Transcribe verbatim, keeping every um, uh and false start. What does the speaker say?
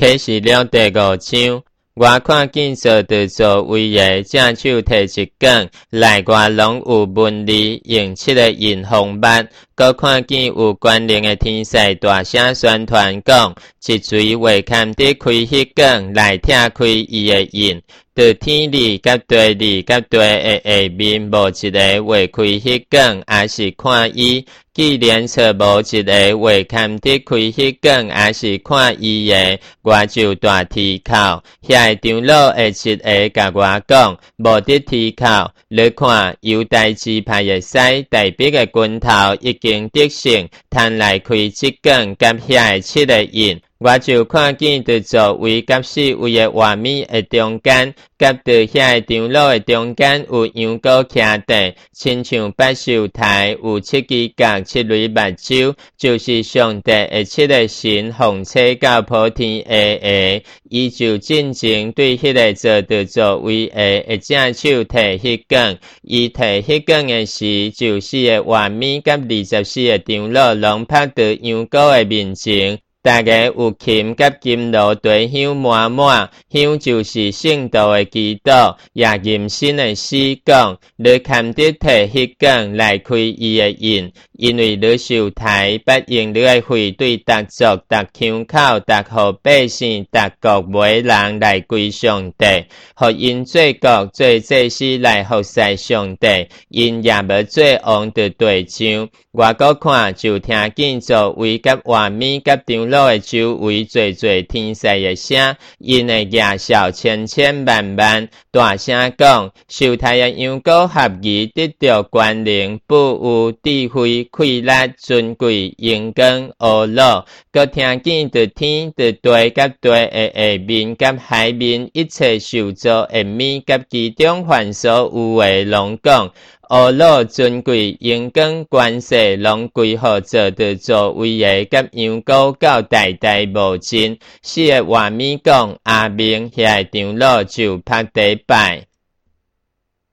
启示录第五章。我看见坐伫座位的正手摕一杆，内外拢有纹理，用七个印方墨。搁看见有关联的天使大声宣传讲，一锤会堪得开迄杆来拆开伊的印。在天里甲地里甲地的下面无一个会开迄杆，也是看伊。既然找无一个会堪得开迄杆，也是看伊的，我就大啼哭。遐长老的一个甲我讲，无得啼哭，你看犹大支派的使大笔的拳头已经得胜，摊来开即杆甲遐的七个印。我就看见伫座位甲四位的画面的中间，甲伫遐个长老的中间有羊羔徛地，亲像百寿台，有七支角、七蕊目睭，就是上帝的七个神奉册到普天下下。伊就进前对迄个坐伫座位的的正手摕迄杆，伊摕迄杆的时，就四个画面甲二十四个长老拢拍伫羊羔的面前。大家有琴甲金炉地香满满，香就是圣道的祈祷，也吟新的诗讲，你堪得摕迄杆来开伊的印，因为你受台不用你的会对逐族、逐乡口、逐户百姓、逐国每人来归上帝，互因做国做祭司来服侍上帝，因也无做王的对象。我搁看就听见座位甲画面甲长老的周围最最天使的声，因的野笑千千万万，大声讲：受台的羊羔合宜得到权能、富有、智慧、快乐、尊贵、荣光、恶乐。搁听见伫天、伫地甲地的下面甲海面一切受造的物甲其中凡所有的拢讲。恶乐尊贵荣光关系拢归互坐伫座位的甲羊羔到代代无尽。四个画面讲阿明遐长老就拍地拜。